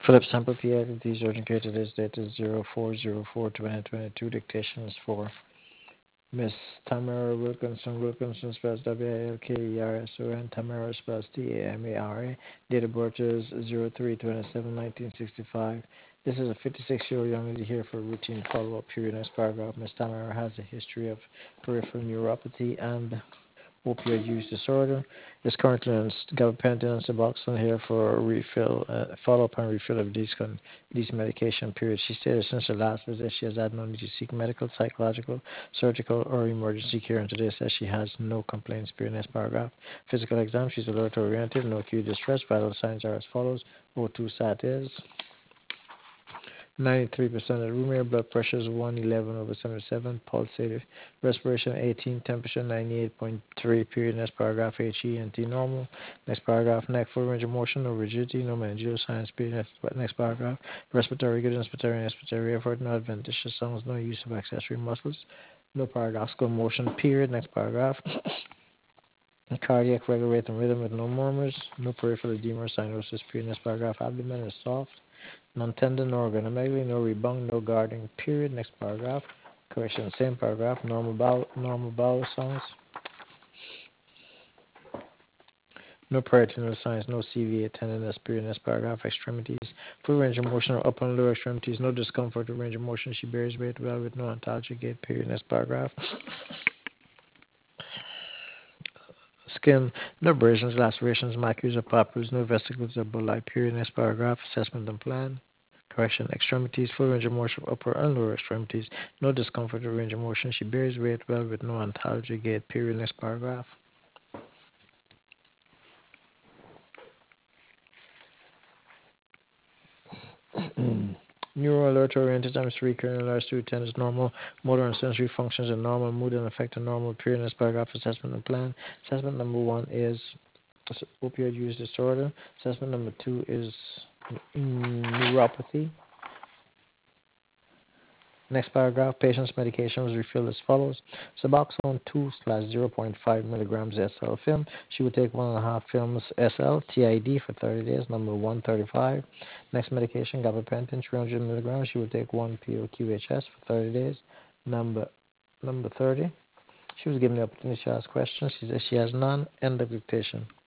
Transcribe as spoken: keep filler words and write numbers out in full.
Philip Sample P I D urgent care today's date is zero four zero four twenty twenty-two. Dictation is for Miss Tamara Wilkinson. Wilkinson spells W I L K E R S O N. Tamara spells T A M A R A. Date of birth is zero three twenty-seven nineteen sixty-five. This is a fifty-six-year-old young lady here for routine follow-up period. Next paragraph. Miss Tamara has a history of peripheral neuropathy and opioid use disorder. Is currently on gabapentin and Suboxone here for a refill, uh, follow-up and refill of these con- these medication. Period. She stated since her last visit she has had no need to seek medical, psychological, surgical, or emergency care, and today says she has no complaints. Period. Next paragraph. Physical exam. She's alert oriented, no acute distress. Vital signs are as follows: O two sat is ninety-three percent of room air, blood pressure is one eleven over seventy-seven, pulsated, respiration eighteen, temperature ninety-eight point three, period. Next paragraph, H E N T normal. Next paragraph, neck full range of motion, no rigidity, no meningeal signs, period. Next, next paragraph, respiratory good, inspiratory, expiratory effort, no adventitious sounds, no use of accessory muscles, no paradoxical motion, period. Next paragraph, cardiac regular rate and rhythm with no murmurs, no peripheral edema or cyanosis, period. Next paragraph, abdomen is soft, non-tendon, no organomegaly, no rebound, no guarding, period. Next paragraph. Correction, same paragraph. Normal bowel, normal bowel sounds. No peritoneal signs, no C V A tenderness, period. Next paragraph. Extremities. Full range of motion or upper and lower extremities. No discomfort or range of motion. She bears weight well with no ontology gait, period. Next paragraph. Skin. No abrasions, lacerations, macules or papules. No vesicles or bulli, period. Next paragraph. Assessment and plan. Correction, extremities, full range of motion, upper and lower extremities, no discomfort or range of motion. She bears weight well with no ontology gait, period. Next paragraph. Neural alert oriented times three, cranial large two, ten is normal, motor and sensory functions are normal, mood and affect are normal, period. Next paragraph, assessment and plan. Assessment number one is opioid use disorder. Assessment number two is neuropathy. Next paragraph, patient's medication was refilled as follows. Suboxone two slash zero point five milligrams S L film. She would take one and a half films S L T I D for thirty days, number one thirty-five. Next medication, gabapentin three hundred milligrams. She would take one P O Q H S for thirty days, number number thirty. She was given the opportunity to ask questions. She says she has none. End of dictation.